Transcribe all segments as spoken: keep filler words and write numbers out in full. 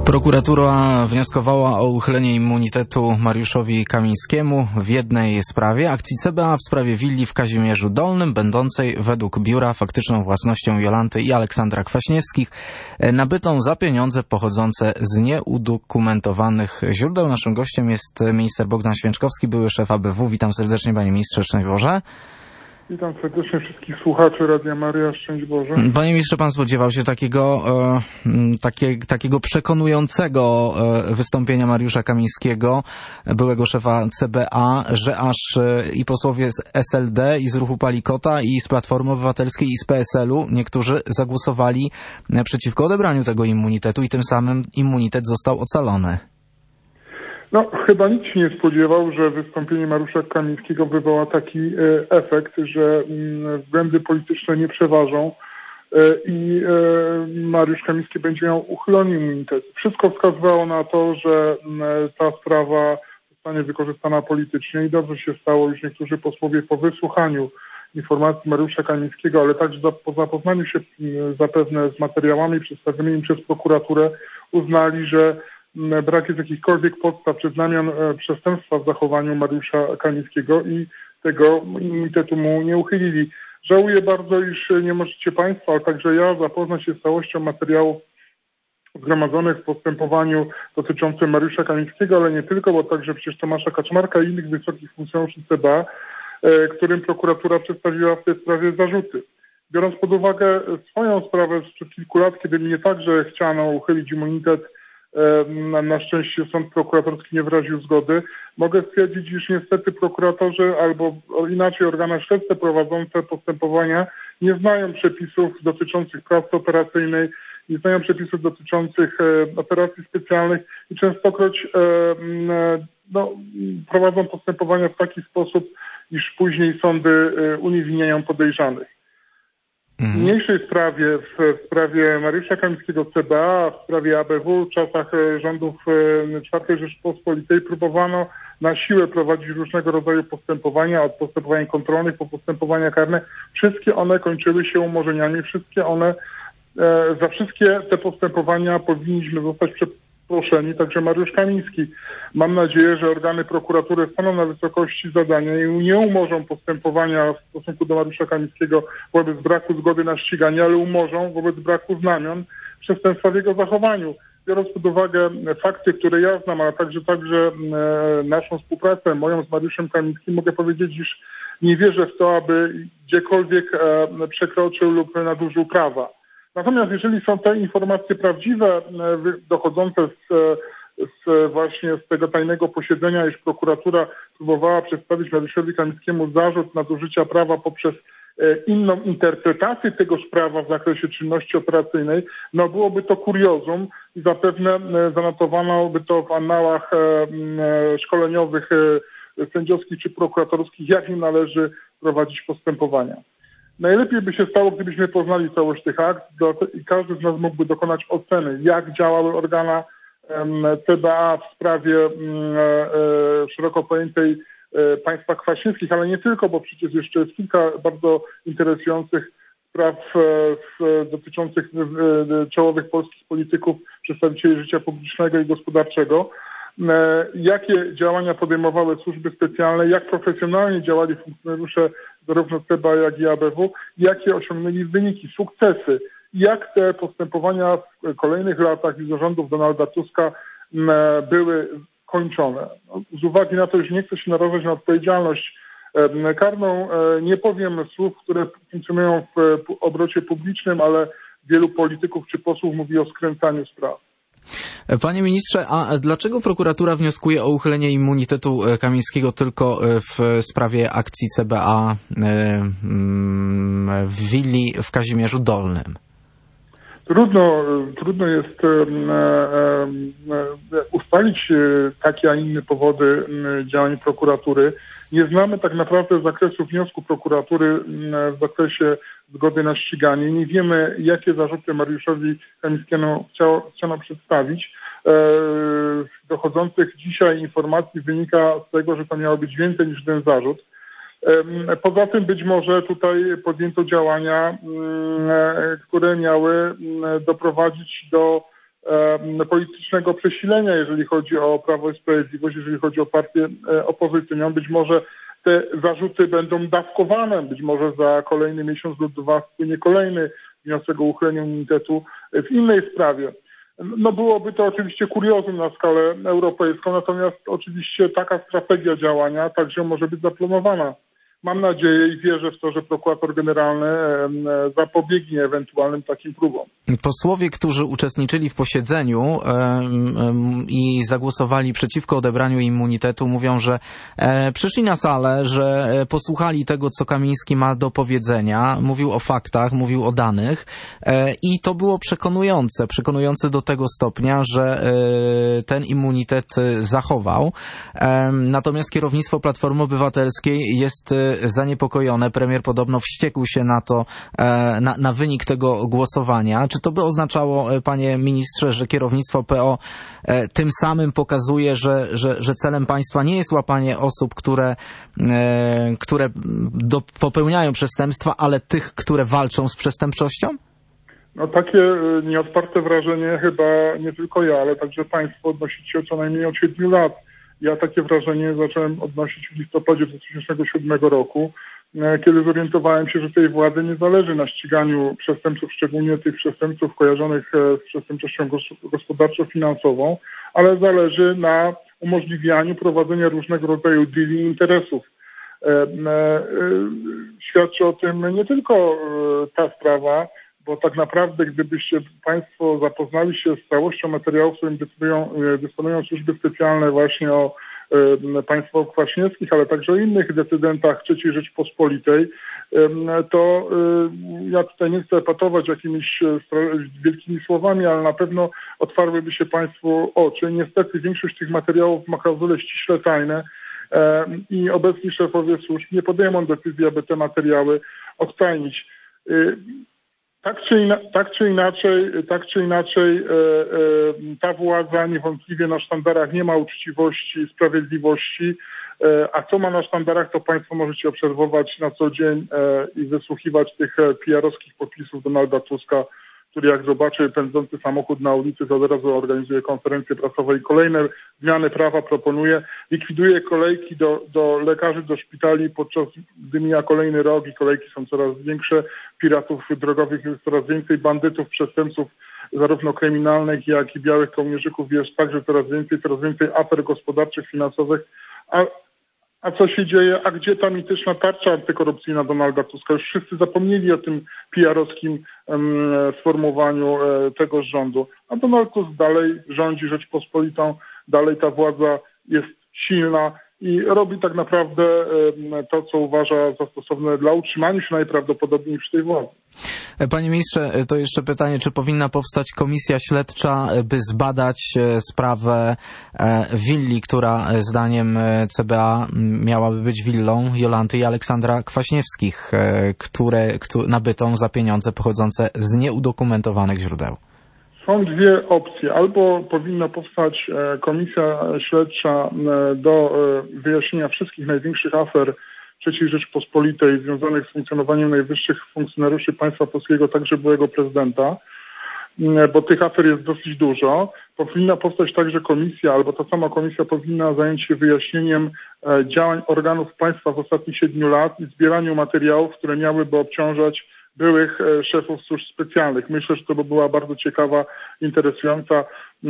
Prokuratura wnioskowała o uchylenie immunitetu Mariuszowi Kamińskiemu w jednej sprawie, akcji C B A w sprawie willi w Kazimierzu Dolnym, będącej według biura faktyczną własnością Jolanty i Aleksandra Kwaśniewskich, nabytą za pieniądze pochodzące z nieudokumentowanych źródeł. Naszym gościem jest minister Bogdan Święczkowski, były szef A B W. Witam serdecznie, panie ministrze, szczęść Boże. Witam serdecznie wszystkich słuchaczy Radia Maryja, szczęść Boże. Panie ministrze, pan spodziewał się takiego, e, takie, takiego przekonującego e, wystąpienia Mariusza Kamińskiego, byłego szefa C B A, że aż e, i posłowie z S L D, i z Ruchu Palikota, i z Platformy Obywatelskiej, i z P S L u, niektórzy zagłosowali przeciwko odebraniu tego immunitetu i tym samym immunitet został ocalony? No, chyba nikt się nie spodziewał, że wystąpienie Mariusza Kamińskiego wywoła taki e, efekt, że m, względy polityczne nie przeważą e, i e, Mariusz Kamiński będzie miał uchylony immunitet. Wszystko wskazywało na to, że m, ta sprawa zostanie wykorzystana politycznie i dobrze się stało, już niektórzy posłowie po wysłuchaniu informacji Mariusza Kamińskiego, ale także za, po zapoznaniu się m, zapewne z materiałami przedstawionymi przez prokuraturę, uznali, że brak jest jakichkolwiek podstaw czy znamion przestępstwa w zachowaniu Mariusza Kamińskiego i tego immunitetu mu nie uchylili. Żałuję bardzo, iż nie możecie państwo, ale także ja zapoznać się z całością materiałów zgromadzonych w postępowaniu dotyczącym Mariusza Kamińskiego, ale nie tylko, bo także przecież Tomasza Kaczmarka i innych wysokich funkcjonariuszy C B A, którym prokuratura przedstawiła w tej sprawie zarzuty. Biorąc pod uwagę swoją sprawę sprzed kilku lat, kiedy mnie także chciano uchylić immunitet, Na, na szczęście sąd prokuratorski nie wyraził zgody. Mogę stwierdzić, iż niestety prokuratorzy albo inaczej organy śledcze prowadzące postępowania nie znają przepisów dotyczących pracy operacyjnej, nie znają przepisów dotyczących e, operacji specjalnych i częstokroć e, e, no, prowadzą postępowania w taki sposób, iż później sądy e, uniewinniają podejrzanych. W mniejszej sprawie, w sprawie Mariusza Kamińskiego C B A, w sprawie A B W, w czasach rządów czwartej Rzeczypospolitej próbowano na siłę prowadzić różnego rodzaju postępowania, od postępowań kontrolnych po postępowania karne. Wszystkie one kończyły się umorzeniami, wszystkie one, za wszystkie te postępowania powinniśmy zostać przeproszeni, także Mariusz Kamiński. Mam nadzieję, że organy prokuratury staną na wysokości zadania i nie umorzą postępowania w stosunku do Mariusza Kamińskiego wobec braku zgody na ściganie, ale umorzą wobec braku znamion przestępstwa w jego zachowaniu. Biorąc pod uwagę fakty, które ja znam, a także także e, naszą współpracę, moją z Mariuszem Kamińskim, mogę powiedzieć, iż nie wierzę w to, aby gdziekolwiek e, przekroczył lub nadużył prawa. Natomiast jeżeli są te informacje prawdziwe, dochodzące z, z właśnie z tego tajnego posiedzenia, iż prokuratura próbowała przedstawić Mariuszowi Kamińskiemu zarzut nadużycia prawa poprzez inną interpretację tegoż prawa w zakresie czynności operacyjnej, no byłoby to kuriozum i zapewne zanotowano by to w annałach szkoleniowych, sędziowskich czy prokuratorskich, jak im należy prowadzić postępowania. Najlepiej by się stało, gdybyśmy poznali całość tych akt i każdy z nas mógłby dokonać oceny, jak działały organa C B A w sprawie szeroko pojętej państwa Kwaśniewskich, ale nie tylko, bo przecież jeszcze jest kilka bardzo interesujących spraw dotyczących czołowych polskich polityków, przedstawicieli życia publicznego i gospodarczego. Jakie działania podejmowały służby specjalne, jak profesjonalnie działali funkcjonariusze zarówno C B A, jak i A B W, jakie osiągnęli wyniki, sukcesy, jak te postępowania w kolejnych latach i zarządów Donalda Tuska były kończone. Z uwagi na to, że nie chcę się narażać na odpowiedzialność karną, nie powiem słów, które funkcjonują w obrocie publicznym, ale wielu polityków czy posłów mówi o skręcaniu spraw. Panie ministrze, a dlaczego prokuratura wnioskuje o uchylenie immunitetu Kamińskiego tylko w sprawie akcji C B A w willi w Kazimierzu Dolnym? Trudno, trudno jest e, e, ustalić takie, a inne powody działań prokuratury. Nie znamy tak naprawdę zakresu wniosku prokuratury w zakresie zgody na ściganie. Nie wiemy, jakie zarzuty Mariuszowi Kamińskiemu chciano, chciano przedstawić. E, z dochodzących dzisiaj informacji wynika z tego, że to miało być więcej niż ten zarzut. Poza tym być może tutaj podjęto działania, które miały doprowadzić do politycznego przesilenia, jeżeli chodzi o Prawo i Sprawiedliwość, jeżeli chodzi o partię opozycyjną. Być może te zarzuty będą dawkowane, być może za kolejny miesiąc lub dwa wpłynie kolejny wniosek o uchylenie immunitetu w innej sprawie. No byłoby to oczywiście kuriozum na skalę europejską, natomiast oczywiście taka strategia działania także może być zaplanowana. Mam nadzieję i wierzę w to, że prokurator generalny zapobiegnie ewentualnym takim próbom. Posłowie, którzy uczestniczyli w posiedzeniu um, um, i zagłosowali przeciwko odebraniu immunitetu, mówią, że e, przyszli na salę, że e, posłuchali tego, co Kamiński ma do powiedzenia, mówił o faktach, mówił o danych e, i to było przekonujące, przekonujące do tego stopnia, że e, ten immunitet zachował. E, natomiast kierownictwo Platformy Obywatelskiej jest e, zaniepokojone. Premier podobno wściekł się na to, na, na wynik tego głosowania. Czy to by oznaczało, panie ministrze, że kierownictwo P O tym samym pokazuje, że, że, że celem państwa nie jest łapanie osób, które, które do, popełniają przestępstwa, ale tych, które walczą z przestępczością? No takie nieodparte wrażenie chyba nie tylko ja, ale także państwo odnosicie co najmniej od siedmiu lat. Ja takie wrażenie zacząłem odnosić w listopadzie dwa tysiące siódmego roku, kiedy zorientowałem się, że tej władzy nie zależy na ściganiu przestępców, szczególnie tych przestępców kojarzonych z przestępczością gospodarczo-finansową, ale zależy na umożliwianiu prowadzenia różnego rodzaju deali interesów. Świadczy o tym nie tylko ta sprawa, bo tak naprawdę gdybyście państwo zapoznali się z całością materiałów, którym dysponują, dysponują służby specjalne właśnie o e, państwo Kwaśniewskich, ale także o innych decydentach trzeciej Rzeczpospolitej, e, to e, ja tutaj nie chcę epatować jakimiś e, wielkimi słowami, ale na pewno otwarłyby się państwu oczy. Niestety większość tych materiałów ma klauzule ściśle tajne e, i obecni szefowie służb nie podejmą decyzji, aby te materiały odtajnić. E, Tak czy, ina, tak czy inaczej, tak czy inaczej e, e, ta władza niewątpliwie na sztandarach nie ma uczciwości, sprawiedliwości, e, a co ma na sztandarach, to państwo możecie obserwować na co dzień e, i wysłuchiwać tych P R-owskich podpisów Donalda Tuska, który jak zobaczy pędzący samochód na ulicy, to od razu organizuje konferencje prasowe i kolejne zmiany prawa proponuje, likwiduje kolejki do, do lekarzy, do szpitali, podczas gdy mija kolejny rok i kolejki są coraz większe, piratów drogowych jest coraz więcej, bandytów, przestępców zarówno kryminalnych, jak i białych kołnierzyków jest także coraz więcej, coraz więcej afer gospodarczych, finansowych, a A co się dzieje? A gdzie ta mityczna tarcza antykorupcyjna Donalda Tuska? Już wszyscy zapomnieli o tym P R-owskim um, sformułowaniu e, tego rządu. A Donald Tusk dalej rządzi Rzeczpospolitą, dalej ta władza jest silna i robi tak naprawdę e, to, co uważa za stosowne dla utrzymania się najprawdopodobniej przy tej władzy. Panie ministrze, to jeszcze pytanie, czy powinna powstać komisja śledcza, by zbadać sprawę willi, która zdaniem C B A miałaby być willą Jolanty i Aleksandra Kwaśniewskich, które, które nabytą za pieniądze pochodzące z nieudokumentowanych źródeł? Są dwie opcje. Albo powinna powstać komisja śledcza do wyjaśnienia wszystkich największych afer trzeciej Rzeczpospolitej związanych z funkcjonowaniem najwyższych funkcjonariuszy państwa polskiego, także byłego prezydenta, bo tych afer jest dosyć dużo. Powinna powstać także komisja, albo ta sama komisja powinna zająć się wyjaśnieniem działań organów państwa w ostatnich siedmiu lat i zbieraniu materiałów, które miałyby obciążać byłych szefów służb specjalnych. Myślę, że to by była bardzo ciekawa, interesująca,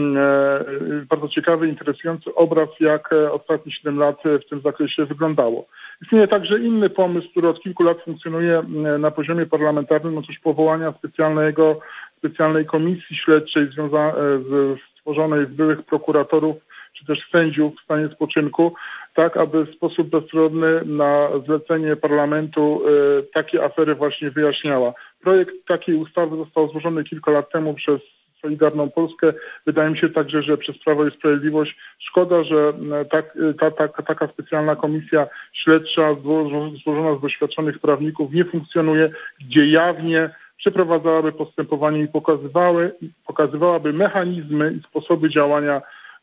bardzo ciekawy, interesujący obraz, jak ostatnie siedem lat w tym zakresie wyglądało. Istnieje także inny pomysł, który od kilku lat funkcjonuje na poziomie parlamentarnym, otóż powołania specjalnego, specjalnej komisji śledczej związa- z, stworzonej z byłych prokuratorów czy też sędziów w stanie spoczynku, tak aby w sposób bezstronny na zlecenie parlamentu y, takie afery właśnie wyjaśniała. Projekt takiej ustawy został złożony kilka lat temu przez Solidarną Polskę. Wydaje mi się także, że przez Prawo i Sprawiedliwość. Szkoda, że tak, ta, ta, taka specjalna komisja śledcza złożona z doświadczonych prawników nie funkcjonuje, gdzie jawnie przeprowadzałaby postępowanie i pokazywały, pokazywałaby mechanizmy i sposoby działania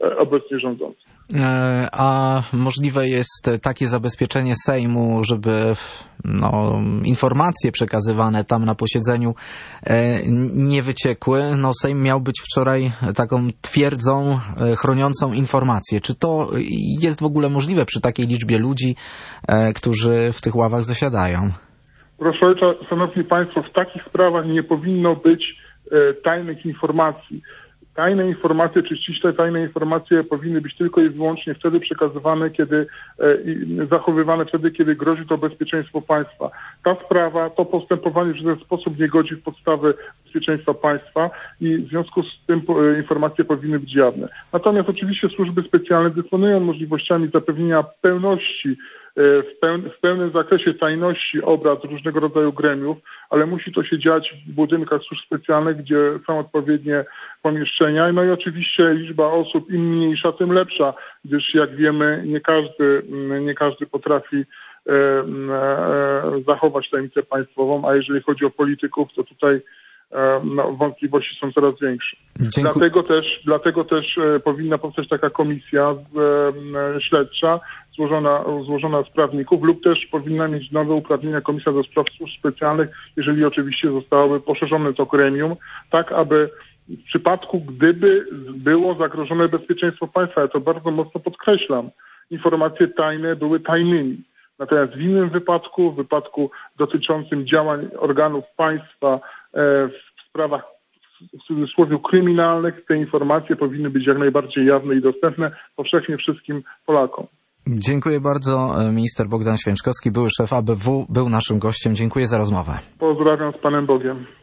obecnie rządzących. A możliwe jest takie zabezpieczenie Sejmu, żeby no, informacje przekazywane tam na posiedzeniu nie wyciekły? No, Sejm miał być wczoraj taką twierdzą chroniącą informacje. Czy to jest w ogóle możliwe przy takiej liczbie ludzi, którzy w tych ławach zasiadają? Proszę ojca, szanowni państwo, w takich sprawach nie powinno być tajnych informacji. Tajne informacje, czy ściśle tajne informacje powinny być tylko i wyłącznie wtedy przekazywane, kiedy e, zachowywane wtedy, kiedy grozi to bezpieczeństwu państwa. Ta sprawa, to postępowanie w żaden sposób nie godzi w podstawy bezpieczeństwa państwa i w związku z tym e, informacje powinny być jawne. Natomiast oczywiście służby specjalne dysponują możliwościami zapewnienia pełności W, peł, w pełnym zakresie tajności obrad różnego rodzaju gremiów, ale musi to się dziać w budynkach służb specjalnych, gdzie są odpowiednie pomieszczenia. No i oczywiście liczba osób im mniejsza, tym lepsza, gdyż jak wiemy, nie każdy, nie każdy potrafi e, e, zachować tajemnicę państwową, a jeżeli chodzi o polityków, to tutaj no, wątpliwości są coraz większe. Dziękuję. Dlatego też, dlatego też e, powinna powstać taka komisja z, e, śledcza złożona, złożona z prawników lub też powinna mieć nowe uprawnienia Komisja do Spraw Służb Specjalnych, jeżeli oczywiście zostałoby poszerzone to gremium, tak aby w przypadku, gdyby było zagrożone bezpieczeństwo państwa, ja to bardzo mocno podkreślam, informacje tajne były tajnymi. Natomiast w innym wypadku, w wypadku dotyczącym działań organów państwa w sprawach w cudzysłowie kryminalnych, te informacje powinny być jak najbardziej jawne i dostępne powszechnie wszystkim Polakom. Dziękuję bardzo. Minister Bogdan Święczkowski, były szef A B W, był naszym gościem. Dziękuję za rozmowę. Pozdrawiam z Panem Bogiem.